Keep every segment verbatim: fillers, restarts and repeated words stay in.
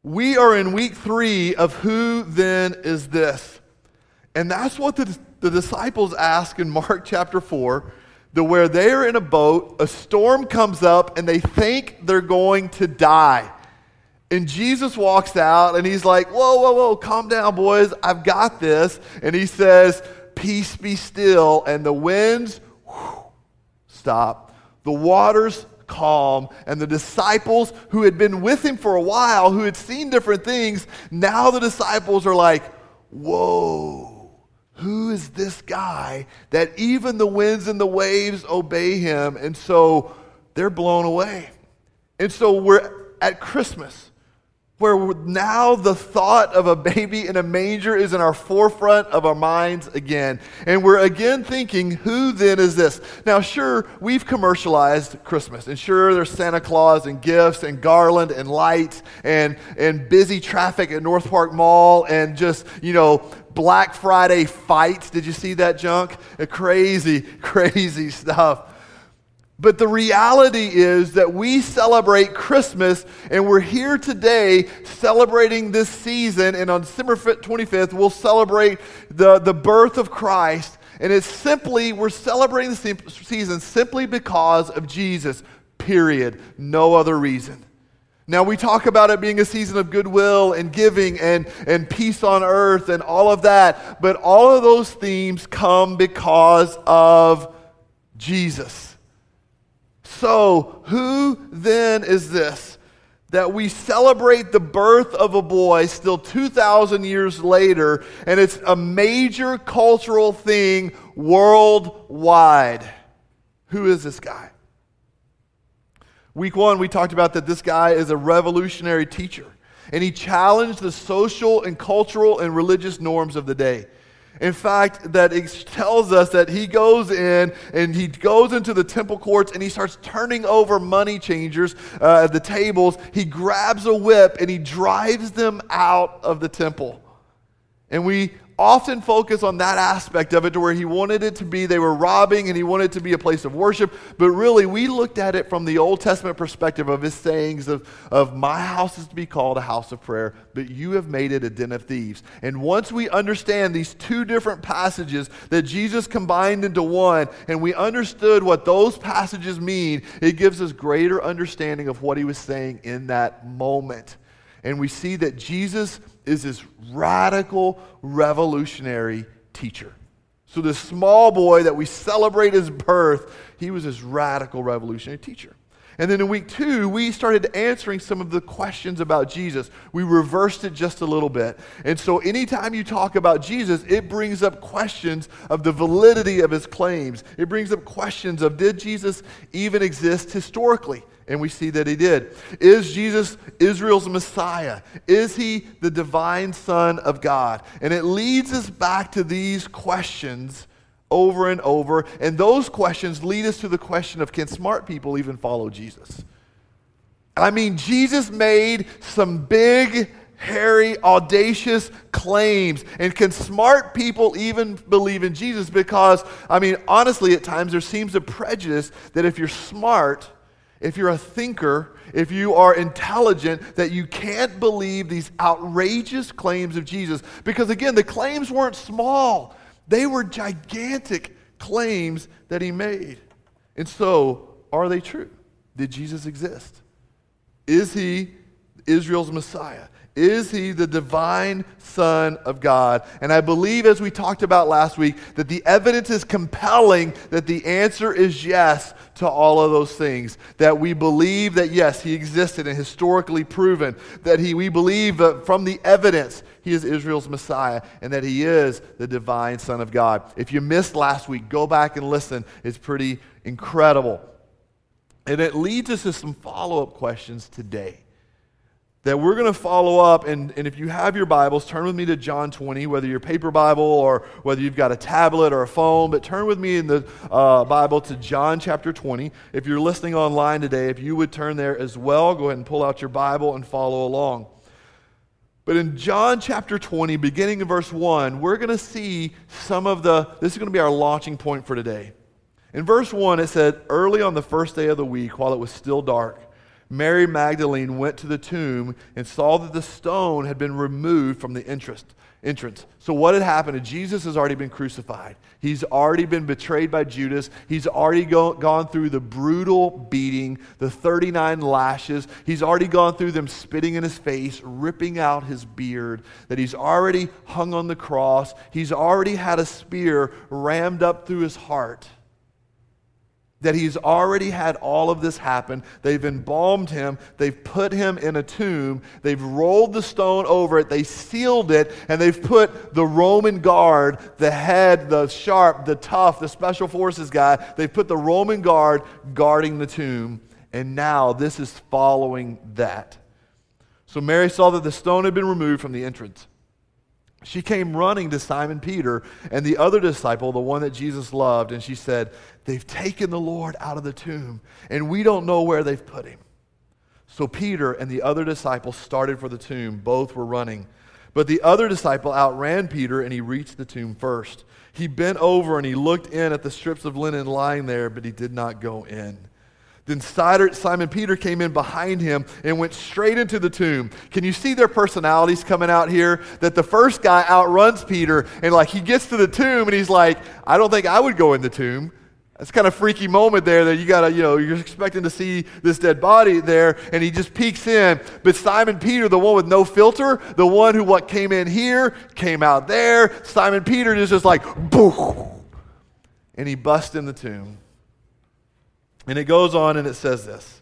We are in week three of Who Then Is This? And that's what the, the disciples ask in Mark chapter four, the where they're in a boat, a storm comes up, and they think they're going to die. And Jesus walks out, and he's like, whoa, whoa, whoa, calm down, boys. I've got this. And he says, peace be still. And the winds whew, stop. The waters calm, and the disciples who had been with him for a while, who had seen different things, now the disciples are like, whoa, who is this guy that even the winds and the waves obey him? And so they're blown away. And so we're at Christmas, where now the thought of a baby in a manger is in our forefront of our minds again. And we're again thinking, who then is this? Now, sure, we've commercialized Christmas. And sure, there's Santa Claus and gifts and garland and lights and, and busy traffic at North Park Mall and just, you know, Black Friday fights. Did you see that junk? Crazy, crazy stuff. But the reality is that we celebrate Christmas, and we're here today celebrating this season, and on December twenty-fifth, we'll celebrate the, the birth of Christ, and it's simply, we're celebrating the season simply because of Jesus, period. No other reason. Now, we talk about it being a season of goodwill and giving and, and peace on earth and all of that, but all of those themes come because of Jesus. So, who then is this that we celebrate the birth of a boy still two thousand years later, and it's a major cultural thing worldwide? Who is this guy? Week one, we talked about that this guy is a revolutionary teacher, and he challenged the social and cultural and religious norms of the day. In fact, that it tells us that he goes in and he goes into the temple courts and he starts turning over money changers uh, at the tables. He grabs a whip and he drives them out of the temple. And we often focus on that aspect of it, to where he wanted it to be they were robbing and he wanted it to be a place of worship. But really, we looked at it from the Old Testament perspective of his sayings of, of my house is to be called a house of prayer, but you have made it a den of thieves. And once we understand these two different passages that Jesus combined into one, and we understood what those passages mean, it gives us greater understanding of what he was saying in that moment. And we see that Jesus is this radical, revolutionary teacher. So this small boy that we celebrate his birth, he was this radical, revolutionary teacher. And then in week two, we started answering some of the questions about Jesus. We reversed it just a little bit. And so anytime you talk about Jesus, it brings up questions of the validity of his claims. It brings up questions of, did Jesus even exist historically? And we see that he did. Is Jesus Israel's Messiah? Is he the divine Son of God? And it leads us back to these questions over and over. And those questions lead us to the question of, can smart people even follow Jesus? I mean, Jesus made some big, hairy, audacious claims. And can smart people even believe in Jesus? Because, I mean, honestly, at times there seems a prejudice that if you're smart, if you're a thinker, if you are intelligent, that you can't believe these outrageous claims of Jesus. Because again, the claims weren't small. They were gigantic claims that he made. And so, are they true? Did Jesus exist? Is he Israel's Messiah? Is he the divine Son of God? And I believe, as we talked about last week, that the evidence is compelling that the answer is yes to all of those things. That we believe that, yes, he existed and historically proven. That he, we believe that from the evidence, he is Israel's Messiah, and that he is the divine Son of God. If you missed last week, go back and listen. It's pretty incredible. And it leads us to some follow-up questions today that we're going to follow up. And, and if you have your Bibles, turn with me to John twenty, whether your paper Bible or whether you've got a tablet or a phone, but turn with me in the uh, Bible to John chapter twenty. If you're listening online today, if you would turn there as well, go ahead and pull out your Bible and follow along. But in John chapter twenty, beginning in verse one, we're going to see some of the, this is going to be our launching point for today. In verse one, it said, early on the first day of the week, while it was still dark, Mary Magdalene went to the tomb and saw that the stone had been removed from the entrance. entrance. So what had happened is Jesus has already been crucified. He's already been betrayed by Judas. He's already go, gone through the brutal beating, the thirty-nine lashes. He's already gone through them spitting in his face, ripping out his beard, that he's already hung on the cross. He's already had a spear rammed up through his heart. That he's already had all of this happen. They've embalmed him. They've put him in a tomb. They've rolled the stone over it. They sealed it, and they've put the Roman guard, the head, the sharp, the tough, the special forces guy, they've put the Roman guard guarding the tomb. And now this is following that. So Mary saw that the stone had been removed from the entrance. She came running to Simon Peter and the other disciple, the one that Jesus loved, and she said, "They've taken the Lord out of the tomb, and we don't know where they've put him." So Peter and the other disciple started for the tomb. Both were running. But the other disciple outran Peter, and he reached the tomb first. He bent over and he looked in at the strips of linen lying there, but he did not go in. Then Simon Peter came in behind him and went straight into the tomb. Can you see their personalities coming out here? That the first guy outruns Peter, and like he gets to the tomb and he's like, "I don't think I would go in the tomb." That's kind of freaky moment there that you gotta, you know, you're expecting to see this dead body there, and he just peeks in. But Simon Peter, the one with no filter, the one who what came in here, came out there. Simon Peter is just like, boom, and he busts in the tomb. And it goes on and it says this.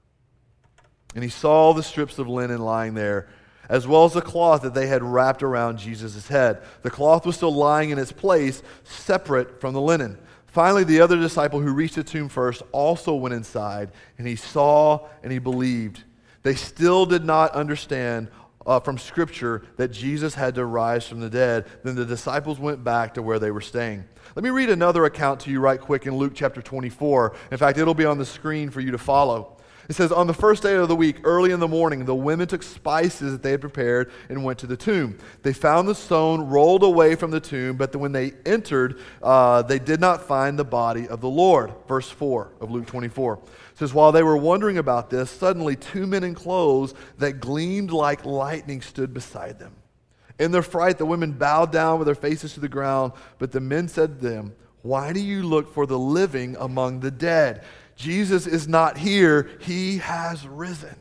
And he saw the strips of linen lying there, as well as the cloth that they had wrapped around Jesus' head. The cloth was still lying in its place, separate from the linen. Finally, the other disciple who reached the tomb first also went inside, and he saw and he believed. They still did not understand uh, from Scripture that Jesus had to rise from the dead. Then the disciples went back to where they were staying. Let me read another account to you right quick in Luke chapter twenty-four. In fact, it'll be on the screen for you to follow. It says, "On the first day of the week, early in the morning, the women took spices that they had prepared and went to the tomb. They found the stone rolled away from the tomb, but when they entered, uh, they did not find the body of the Lord." Verse four of Luke twenty-four. It says, "While they were wondering about this, suddenly two men in clothes that gleamed like lightning stood beside them. In their fright, the women bowed down with their faces to the ground, but the men said to them, 'Why do you look for the living among the dead? Jesus is not here. He has risen.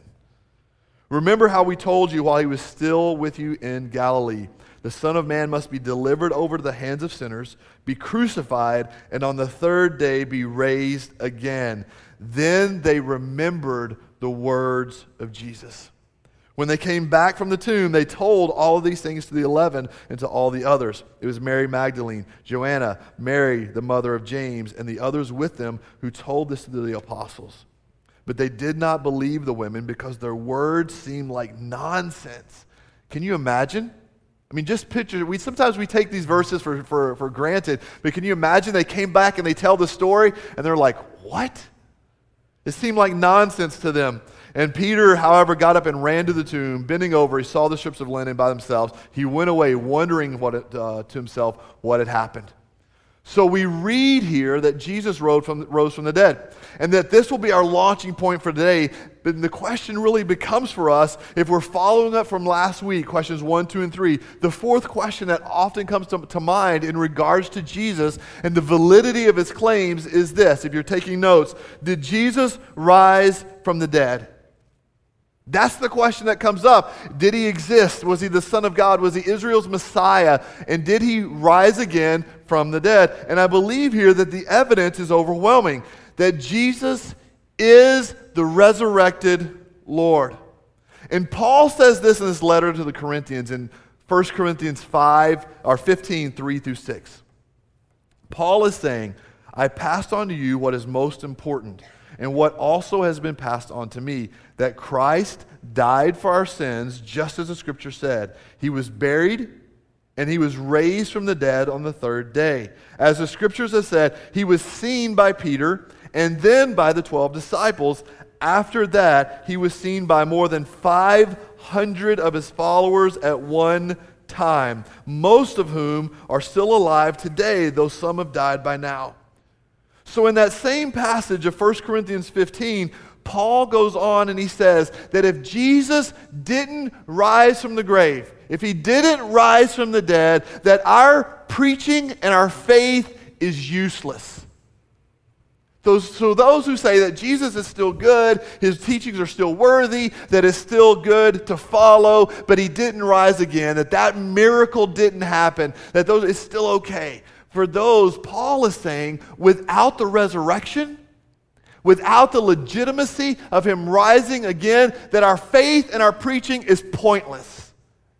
Remember how we told you while he was still with you in Galilee. The Son of Man must be delivered over to the hands of sinners, be crucified, and on the third day be raised again.' Then they remembered the words of Jesus. When they came back from the tomb, they told all of these things to the eleven and to all the others. It was Mary Magdalene, Joanna, Mary, the mother of James, and the others with them who told this to the apostles. But they did not believe the women because their words seemed like nonsense." Can you imagine? I mean, just picture, we sometimes we take these verses for, for, for granted, but can you imagine they came back and they tell the story, and they're like, "What?" It seemed like nonsense to them. And Peter, however, got up and ran to the tomb. Bending over, he saw the strips of linen by themselves. He went away wondering what it, uh, to himself what had happened. So we read here that Jesus rose from, rose from the dead, and that this will be our launching point for today. But the question really becomes for us, if we're following up from last week, questions one, two, and three, the fourth question that often comes to, to mind in regards to Jesus and the validity of his claims is this. If you're taking notes, did Jesus rise from the dead? That's the question that comes up. Did he exist? Was he the Son of God? Was he Israel's Messiah? And did he rise again from the dead? And I believe here that the evidence is overwhelming, that Jesus is the resurrected Lord. And Paul says this in his letter to the Corinthians in First Corinthians five or fifteen, three through six. Paul is saying, "I passed on to you what is most important, and what also has been passed on to me, that Christ died for our sins, just as the Scripture said. He was buried, and he was raised from the dead on the third day. As the Scriptures have said, he was seen by Peter, and then by the twelve disciples. After that, he was seen by more than five hundred of his followers at one time, most of whom are still alive today, though some have died by now." So in that same passage of First Corinthians fifteen, Paul goes on and he says that if Jesus didn't rise from the grave, if he didn't rise from the dead, that our preaching and our faith is useless. Those, so those who say that Jesus is still good, his teachings are still worthy, that it's still good to follow, but he didn't rise again, that that miracle didn't happen, that those it's still okay. For those, Paul is saying, without the resurrection, without the legitimacy of him rising again, that our faith and our preaching is pointless.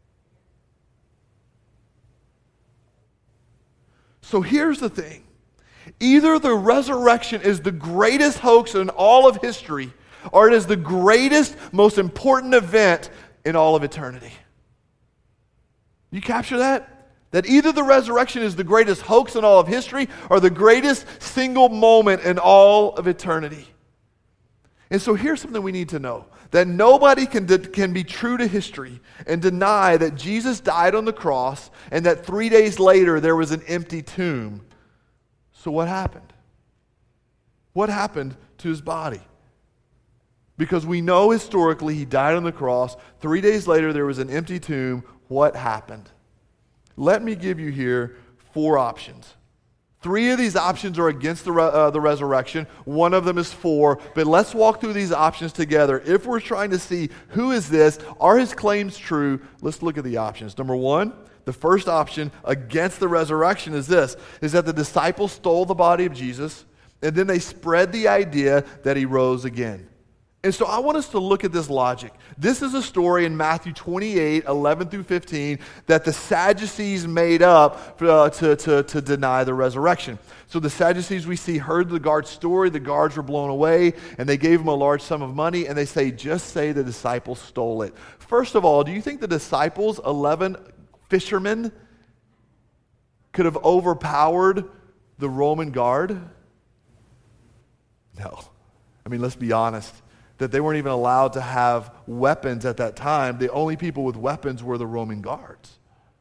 So here's the thing. Either the resurrection is the greatest hoax in all of history, or it is the greatest, most important event in all of eternity. You capture that? That either the resurrection is the greatest hoax in all of history, or the greatest single moment in all of eternity. And so here's something we need to know. That nobody can, de- can be true to history and deny that Jesus died on the cross and that three days later there was an empty tomb. So what happened? What happened to his body? Because we know historically he died on the cross. Three days later there was an empty tomb. What happened? Let me give you here four options. Three of these options are against the, re- uh, the resurrection. One of them is for. But let's walk through these options together. If we're trying to see who is this, are his claims true, let's look at the options. Number one, the first option against the resurrection is this, is that the disciples stole the body of Jesus, and then they spread the idea that he rose again. And so I want us to look at this logic. This is a story in Matthew twenty-eight, eleven through fifteen, that the Sadducees made up uh, to, to, to deny the resurrection. So the Sadducees, we see, heard the guard's story. The guards were blown away, and they gave him a large sum of money, and they say, just say the disciples stole it. First of all, do you think the disciples, eleven fishermen, could have overpowered the Roman guard? No. I mean, let's be honest. That they weren't even allowed to have weapons at that time. The only people with weapons were the Roman guards.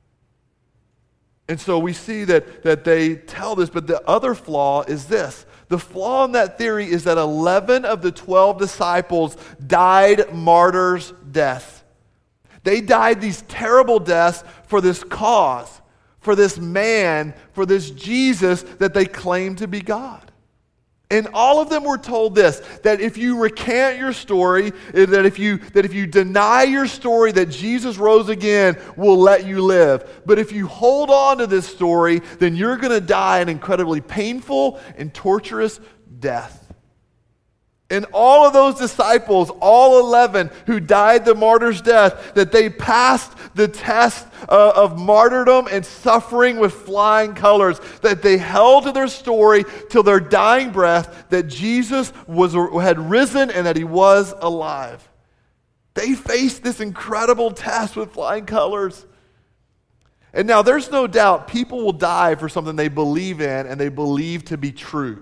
And so we see that, that they tell this, but the other flaw is this. The flaw in that theory is that eleven of the twelve disciples died martyrs' deaths. They died these terrible deaths for this cause, for this man, for this Jesus that they claimed to be God. And all of them were told this, that if you recant your story, that if you that if you deny your story that Jesus rose again, we'll let you live. But if you hold on to this story, then you're going to die an incredibly painful and torturous death. And all of those disciples, all eleven who died the martyr's death, that they passed the test uh, of martyrdom and suffering with flying colors, that they held to their story till their dying breath, that Jesus was had risen and that he was alive. They faced this incredible test with flying colors. And now there's no doubt people will die for something they believe in and they believe to be true.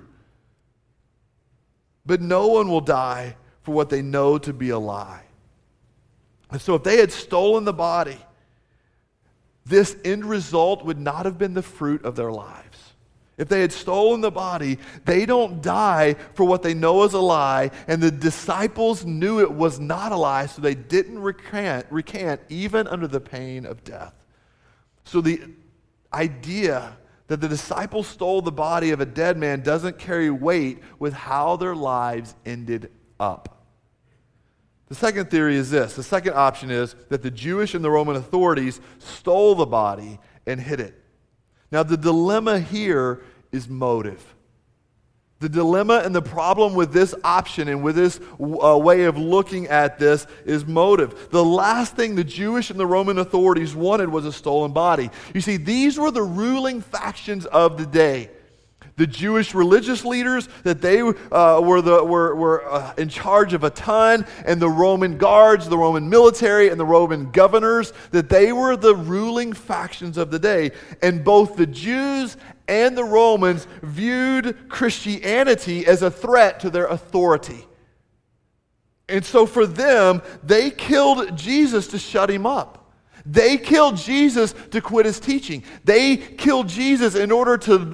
But no one will die for what they know to be a lie. And so if they had stolen the body, this end result would not have been the fruit of their lives. If they had stolen the body, they don't die for what they know is a lie, and the disciples knew it was not a lie, so they didn't recant, recant even under the pain of death. So the idea that the disciples stole the body of a dead man doesn't carry weight with how their lives ended up. The second theory is this. The second option is that the Jewish and the Roman authorities stole the body and hid it. Now the dilemma here is motive. The dilemma and the problem with this option and with this uh, way of looking at this is motive. The last thing the Jewish and the Roman authorities wanted was a stolen body. You see, these were the ruling factions of the day. The Jewish religious leaders, that they uh, were, the, were, were uh, in charge of a ton, and the Roman guards, the Roman military, and the Roman governors, that they were the ruling factions of the day. And both the Jews and the Romans viewed Christianity as a threat to their authority. And so for them, they killed Jesus to shut him up. They killed Jesus to quit his teaching. They killed Jesus in order to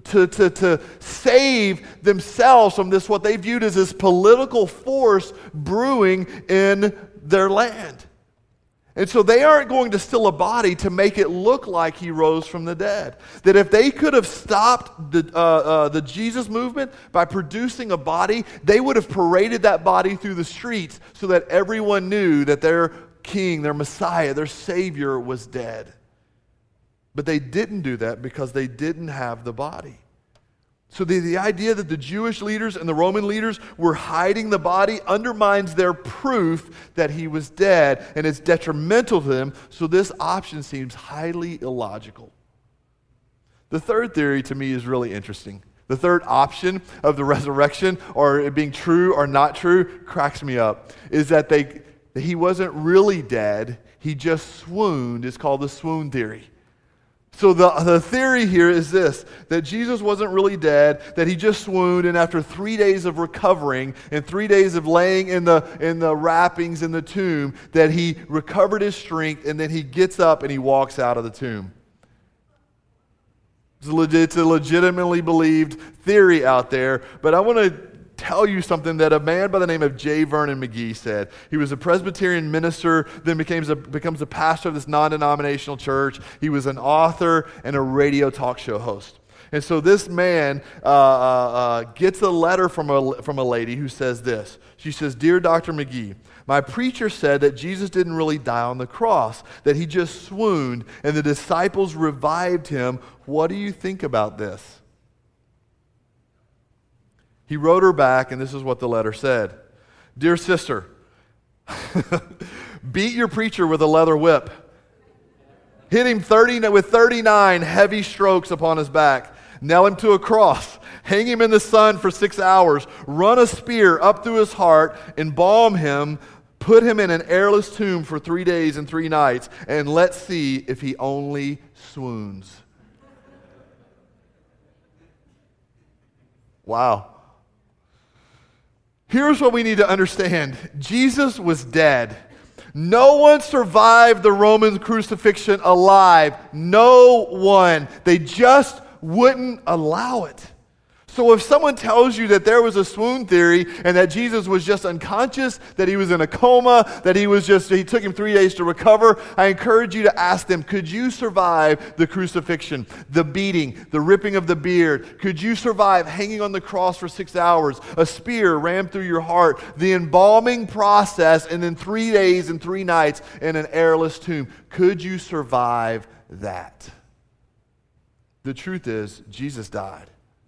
to, to, to save themselves from this, what they viewed as this political force brewing in their land. And so they aren't going to steal a body to make it look like he rose from the dead. That if they could have stopped the, uh, uh, the Jesus movement by producing a body, they would have paraded that body through the streets so that everyone knew that their king, their Messiah, their Savior was dead. But they didn't do that because they didn't have the body. So the, the idea that the Jewish leaders and the Roman leaders were hiding the body undermines their proof that he was dead, and it's detrimental to them, so this option seems highly illogical. The third theory to me is really interesting. The third option of the resurrection, or it being true or not true, cracks me up, is that they that he wasn't really dead, he just swooned. It's called the swoon theory. So the, the theory here is this, that Jesus wasn't really dead, that he just swooned, and after three days of recovering and three days of laying in the, in the wrappings in the tomb, that he recovered his strength, and then he gets up and he walks out of the tomb. It's a, legit, it's a legitimately believed theory out there, but I want to tell you something that a man by the name of J. Vernon McGee said. He was a Presbyterian minister, then becomes a, becomes a pastor of this non-denominational church. He was an author and a radio talk show host. And so this man uh, uh, uh, gets a letter from a, from a lady who says this. She says, "Dear Doctor McGee, my preacher said that Jesus didn't really die on the cross, that he just swooned, and the disciples revived him. What do you think about this?" He wrote her back, and this is what the letter said. "Dear sister, beat your preacher with a leather whip. Hit him thirty with thirty-nine heavy strokes upon his back. Nail him to a cross. Hang him in the sun for six hours. Run a spear up through his heart. Embalm him. Put him in an airless tomb for three days and three nights. And let's see if he only swoons." Wow. Here's what we need to understand. Jesus was dead. No one survived the Roman crucifixion alive. No one. They just wouldn't allow it. So if someone tells you that there was a swoon theory and that Jesus was just unconscious, that he was in a coma, that he was just, he took him three days to recover, I encourage you to ask them, could you survive the crucifixion, the beating, the ripping of the beard? Could you survive hanging on the cross for six hours, a spear rammed through your heart, the embalming process, and then three days and three nights in an airless tomb? Could you survive that? The truth is, Jesus died.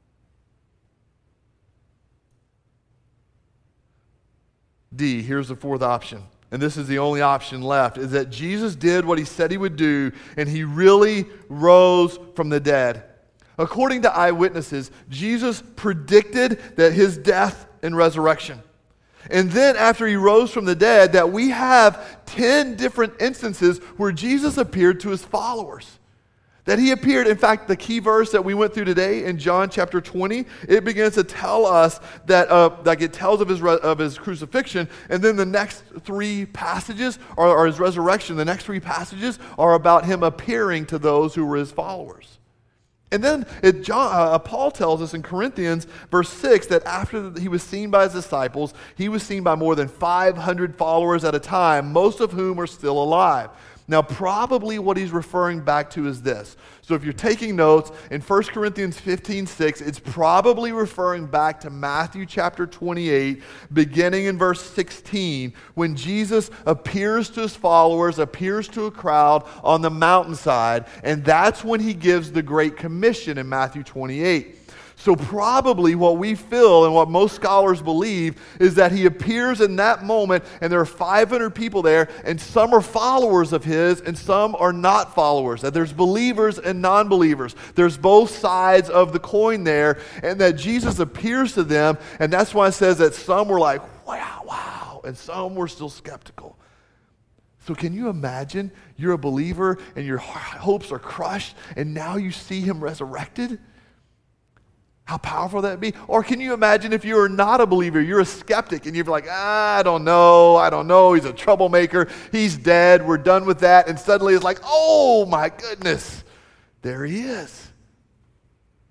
D, here's the fourth option, and this is the only option left, is that Jesus did what he said he would do, and he really rose from the dead. According to eyewitnesses, Jesus predicted that his death and resurrection. And then after he rose from the dead, that we have ten different instances where Jesus appeared to his followers. That he appeared, in fact, the key verse that we went through today in John chapter twenty, it begins to tell us that, uh, like it tells of his re- of his crucifixion, and then the next three passages, or, or his resurrection, the next three passages are about him appearing to those who were his followers. And then it, John, uh, Paul tells us in Corinthians, verse six, that after he was seen by his disciples, he was seen by more than five hundred followers at a time, most of whom are still alive. Now, probably what he's referring back to is this. So if you're taking notes, in First Corinthians fifteen six, it's probably referring back to Matthew chapter twenty-eight, beginning in verse sixteen, when Jesus appears to his followers, appears to a crowd on the mountainside, and that's when he gives the Great Commission in Matthew twenty-eight. So probably what we feel and what most scholars believe is that he appears in that moment and there are five hundred people there, and some are followers of his and some are not followers. That there's believers and non-believers. There's both sides of the coin there, and that Jesus appears to them, and that's why it says that some were like, wow, wow, and some were still skeptical. So can you imagine you're a believer and your hopes are crushed and now you see him resurrected? How powerful that'd be. Or can you imagine if you're not a believer, you're a skeptic, and you're like, ah, I don't know, I don't know, he's a troublemaker, he's dead, we're done with that, and suddenly it's like, oh my goodness, there he is.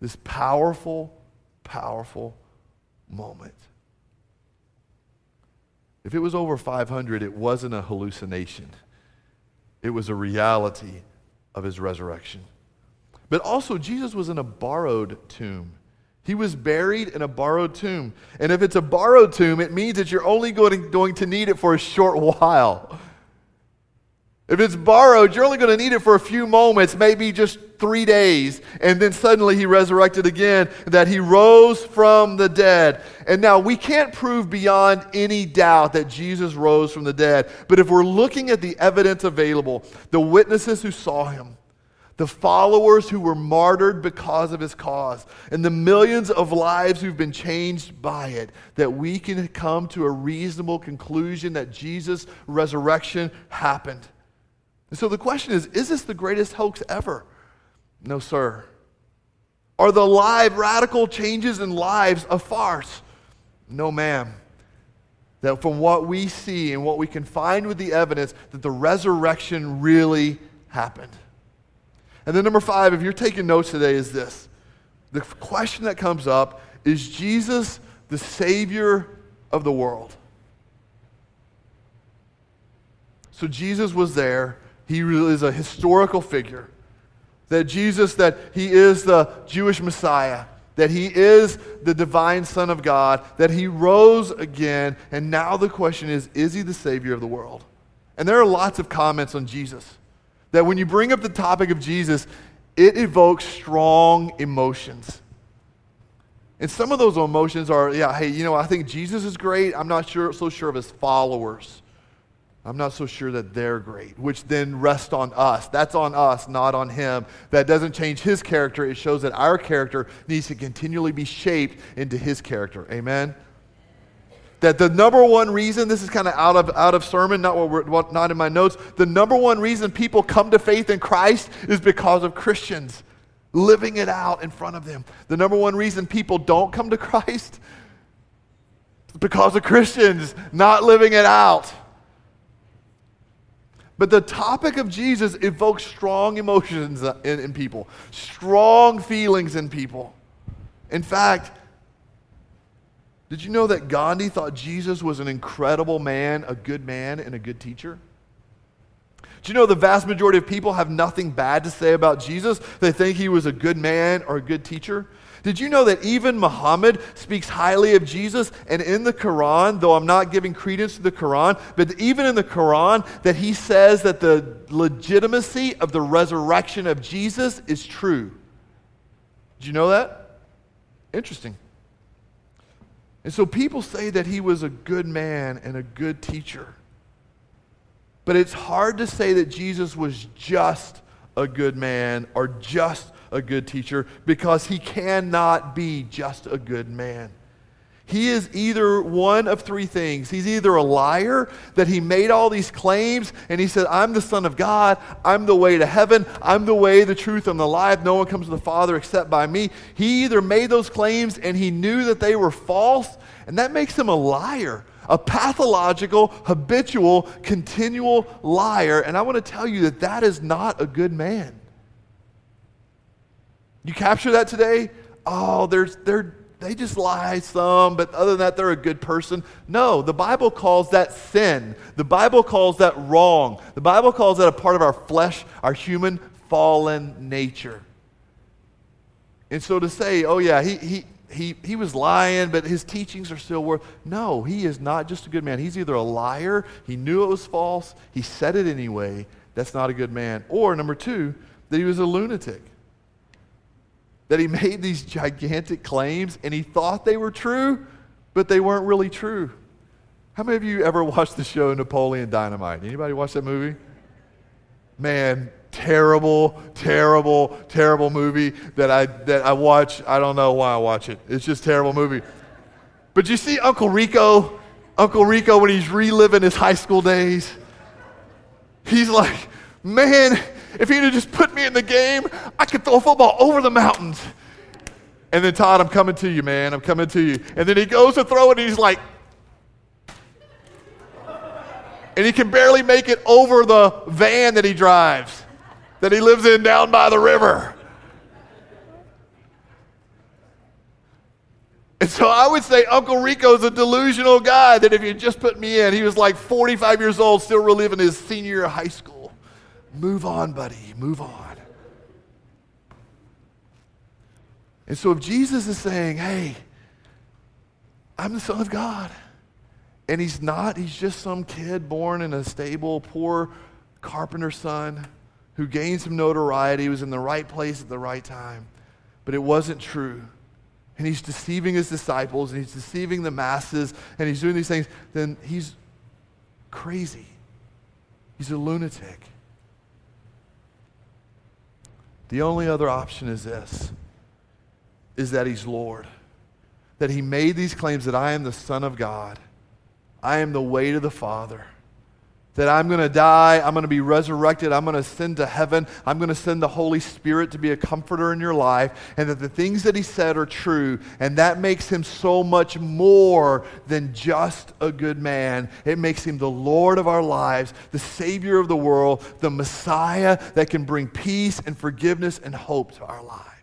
This powerful, powerful moment. If it was over five hundred, it wasn't a hallucination. It was a reality of his resurrection. But also, Jesus was in a borrowed tomb. He was buried in a borrowed tomb. And if it's a borrowed tomb, it means that you're only going to, going to need it for a short while. If it's borrowed, you're only going to need it for a few moments, maybe just three days. And then suddenly he resurrected again, that he rose from the dead. And now we can't prove beyond any doubt that Jesus rose from the dead. But if we're looking at the evidence available, the witnesses who saw him, the followers who were martyred because of his cause, and the millions of lives who've been changed by it, that we can come to a reasonable conclusion that Jesus' resurrection happened. And so the question is, is this the greatest hoax ever? No, sir. Are the live radical changes in lives a farce? No, ma'am. That from what we see and what we can find with the evidence, that the resurrection really happened. And then number five, if you're taking notes today, is this. The question that comes up, is Jesus the Savior of the world? So Jesus was there. He is a historical figure. That Jesus, that he is the Jewish Messiah. That he is the divine Son of God. That he rose again. And now the question is, is he the Savior of the world? And there are lots of comments on Jesus. That when you bring up the topic of Jesus, it evokes strong emotions. And some of those emotions are, yeah, hey, you know, I think Jesus is great. I'm not sure, so sure of his followers. I'm not so sure that they're great, which then rests on us. That's on us, not on him. That doesn't change his character. It shows that our character needs to continually be shaped into his character. Amen? That the number one reason, this is kind of out of out of sermon, not what we're, what, not in my notes. The number one reason people come to faith in Christ is because of Christians living it out in front of them. The number one reason people don't come to Christ is because of Christians not living it out. But the topic of Jesus evokes strong emotions in, in people, strong feelings in people. In fact, did you know that Gandhi thought Jesus was an incredible man, a good man, and a good teacher? Do you know the vast majority of people have nothing bad to say about Jesus? They think he was a good man or a good teacher. Did you know that even Muhammad speaks highly of Jesus? And in the Quran, though I'm not giving credence to the Quran, but even in the Quran, that he says that the legitimacy of the resurrection of Jesus is true. Did you know that? Interesting. And so people say that he was a good man and a good teacher. But it's hard to say that Jesus was just a good man or just a good teacher, because he cannot be just a good man. He is either one of three things. He's either a liar, that he made all these claims and he said, I'm the Son of God, I'm the way to heaven, I'm the way, the truth, and the life. No one comes to the Father except by me. He either made those claims and he knew that they were false, and that makes him a liar, a pathological, habitual, continual liar. And I want to tell you that that is not a good man. You capture that today? Oh, there's, they're, they just lie some, but other than that, they're a good person. No, the Bible calls that sin. The Bible calls that wrong. The Bible calls that a part of our flesh, our human fallen nature. And so to say, oh yeah, he he he he was lying, but his teachings are still worth. No, he is not just a good man. He's either a liar, he knew it was false, he said it anyway. That's not a good man. Or number two, that he was a lunatic. That he made these gigantic claims and he thought they were true, but they weren't really true. How many of you ever watched the show Napoleon Dynamite? Anybody watch that movie? Man, terrible, terrible, terrible movie that I that I watch. I don't know why I watch it. It's just a terrible movie. But you see Uncle Rico, Uncle Rico when he's reliving his high school days, he's like, man, if he'd have just put me in the game, I could throw a football over the mountains. And then, Todd, I'm coming to you, man. I'm coming to you. And then he goes to throw it, and he's like, and he can barely make it over the van that he drives, that he lives in down by the river. And so I would say Uncle Rico's a delusional guy that if you just put me in, he was like forty-five years old, still reliving his senior year of high school. Move on, buddy, move on. And so if Jesus is saying, hey, I'm the Son of God, and he's not, he's just some kid born in a stable, poor carpenter's son who gained some notoriety, was in the right place at the right time, but it wasn't true. And he's deceiving his disciples, and he's deceiving the masses, and he's doing these things, then he's crazy. He's a lunatic. The only other option is this, is that he's Lord. That he made these claims that I am the Son of God. I am the way to the Father. That I'm going to die, I'm going to be resurrected, I'm going to ascend to heaven, I'm going to send the Holy Spirit to be a comforter in your life, and that the things that he said are true, and that makes him so much more than just a good man. It makes him the Lord of our lives, the Savior of the world, the Messiah that can bring peace and forgiveness and hope to our lives.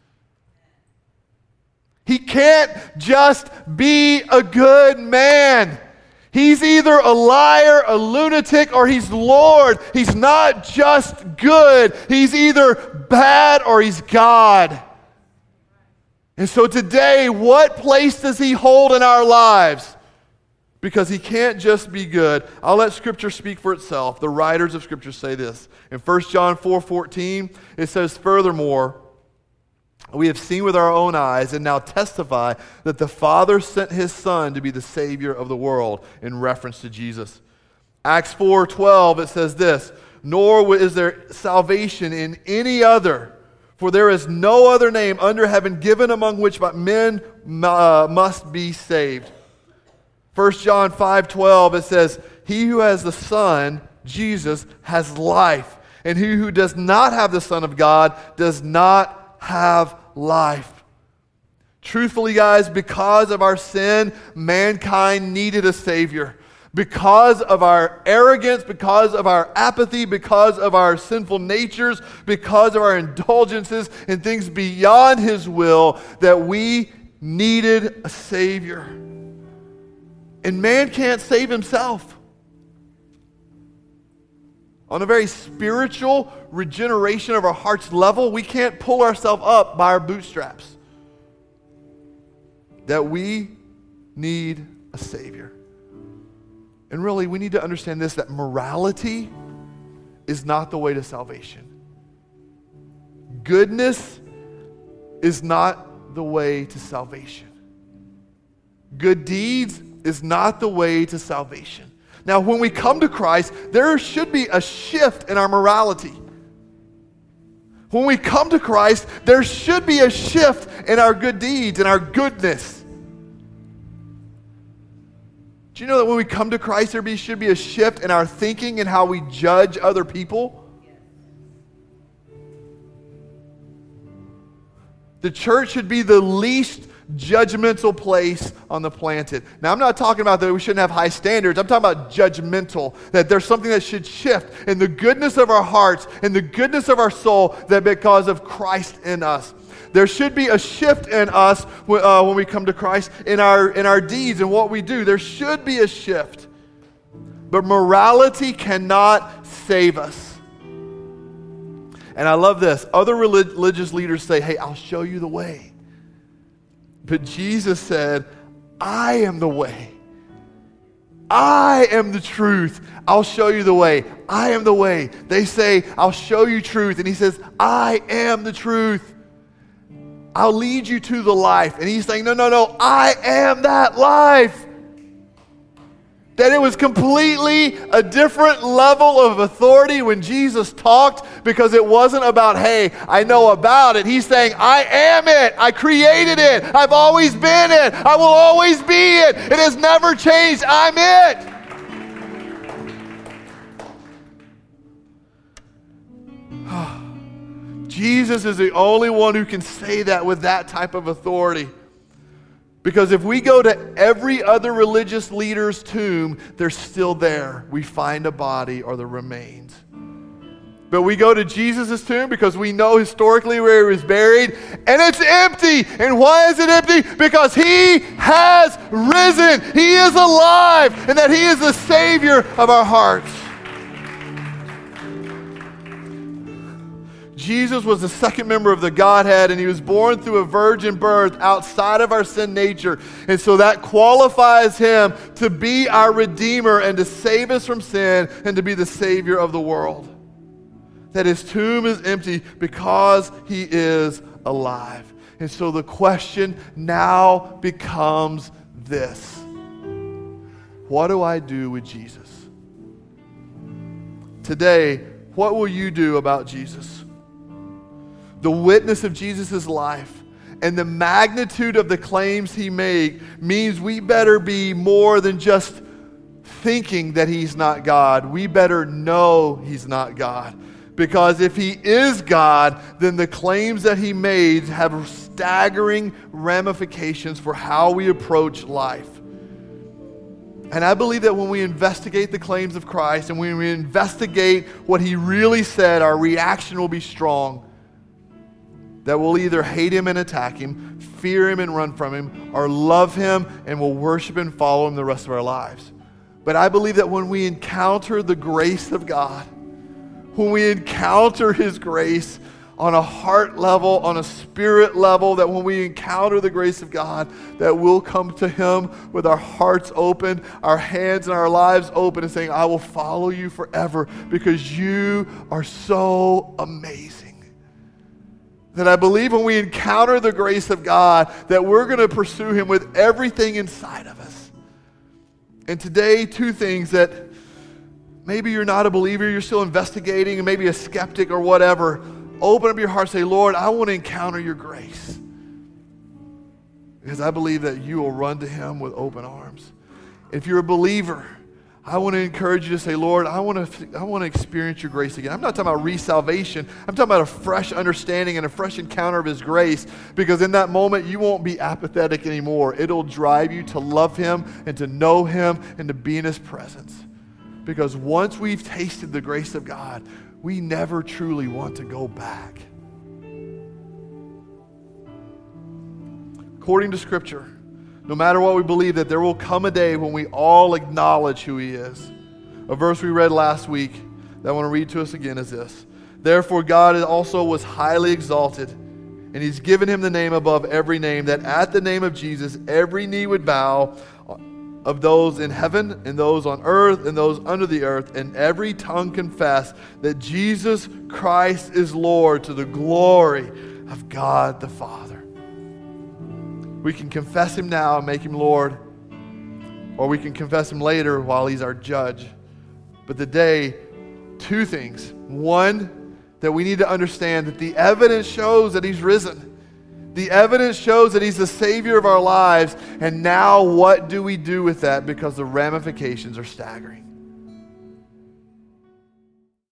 He can't just be a good man. He's either a liar, a lunatic, or he's Lord. He's not just good. He's either bad or he's God. And so today, what place does he hold in our lives? Because he can't just be good. I'll let Scripture speak for itself. The writers of Scripture say this. In First John four fourteen, it says, furthermore, we have seen with our own eyes and now testify that the Father sent his Son to be the Savior of the world, in reference to Jesus. Acts four twelve, it says this, nor is there salvation in any other, for there is no other name under heaven given among which men uh, must be saved. First John five twelve, it says, he who has the Son, Jesus, has life, and he who does not have the Son of God does not have life. Truthfully, guys, because of our sin, mankind needed a Savior. Because of our arrogance, because of our apathy, because of our sinful natures, because of our indulgences and things beyond his will, that we needed a Savior. And man can't save himself. On a very spiritual regeneration of our heart's level, we can't pull ourselves up by our bootstraps. That we need a Savior. And really, we need to understand this, that morality is not the way to salvation. Goodness is not the way to salvation. Good deeds is not the way to salvation. Now, when we come to Christ, there should be a shift in our morality. When we come to Christ, there should be a shift in our good deeds and our goodness. Do you know that when we come to Christ, there be, should be a shift in our thinking and how we judge other people? The church should be the least judgmental place on the planet. Now, I'm not talking about that we shouldn't have high standards. I'm talking about judgmental, that there's something that should shift in the goodness of our hearts, in the goodness of our soul, that because of Christ in us. There should be a shift in us uh, when we come to Christ, in our, in our deeds and what we do. There should be a shift. But morality cannot save us. And I love this. Other relig- religious leaders say, hey, I'll show you the way. But Jesus said, I am the way. I am the truth. I'll show you the way. I am the way. They say, I'll show you truth. And he says, I am the truth. I'll lead you to the life. And he's saying, no, no, no, I am that life. That it was completely a different level of authority when Jesus talked, because it wasn't about, hey, I know about it. He's saying, I am it. I created it. I've always been it. I will always be it. It has never changed. I'm it. Jesus is the only one who can say that with that type of authority. Because if we go to every other religious leader's tomb, they're still there. We find a body or the remains. But we go to Jesus' tomb because we know historically where he was buried, and it's empty. And why is it empty? Because he has risen. He is alive, and that he is the Savior of our hearts. Jesus was the second member of the Godhead, and he was born through a virgin birth outside of our sin nature. And so that qualifies him to be our Redeemer and to save us from sin and to be the Savior of the world. That his tomb is empty because he is alive. And so the question now becomes this: what do I do with Jesus? Today, what will you do about Jesus? The witness of Jesus' life and the magnitude of the claims he made means we better be more than just thinking that he's not God. We better know he's not God. Because if he is God, then the claims that he made have staggering ramifications for how we approach life. And I believe that when we investigate the claims of Christ and when we investigate what he really said, our reaction will be strong. That we'll either hate him and attack him, fear him and run from him, or love him and will worship and follow him the rest of our lives. But I believe that when we encounter the grace of God, when we encounter his grace on a heart level, on a spirit level, that when we encounter the grace of God, that we'll come to him with our hearts open, our hands and our lives open, and saying, I will follow you forever because you are so amazing. That I believe when we encounter the grace of God, that we're going to pursue him with everything inside of us. And today, two things that maybe you're not a believer, you're still investigating, and maybe a skeptic or whatever. Open up your heart and say, Lord, I want to encounter your grace. Because I believe that you will run to him with open arms. If you're a believer, I want to encourage you to say, Lord, I want to I want to experience your grace again. I'm not talking about re-salvation. I'm talking about a fresh understanding and a fresh encounter of his grace, because in that moment, you won't be apathetic anymore. It'll drive you to love him and to know him and to be in his presence. Because once we've tasted the grace of God, we never truly want to go back. According to Scripture, no matter what we believe, that there will come a day when we all acknowledge who he is. A verse we read last week that I want to read to us again is this. Therefore God also was highly exalted, and he's given him the name above every name, that at the name of Jesus every knee would bow, of those in heaven and those on earth and those under the earth, and every tongue confess that Jesus Christ is Lord, to the glory of God the Father. We can confess him now and make him Lord, or we can confess him later while he's our judge. But today, two things. One, that we need to understand that the evidence shows that he's risen. The evidence shows that he's the Savior of our lives. And now what do we do with that? Because the ramifications are staggering.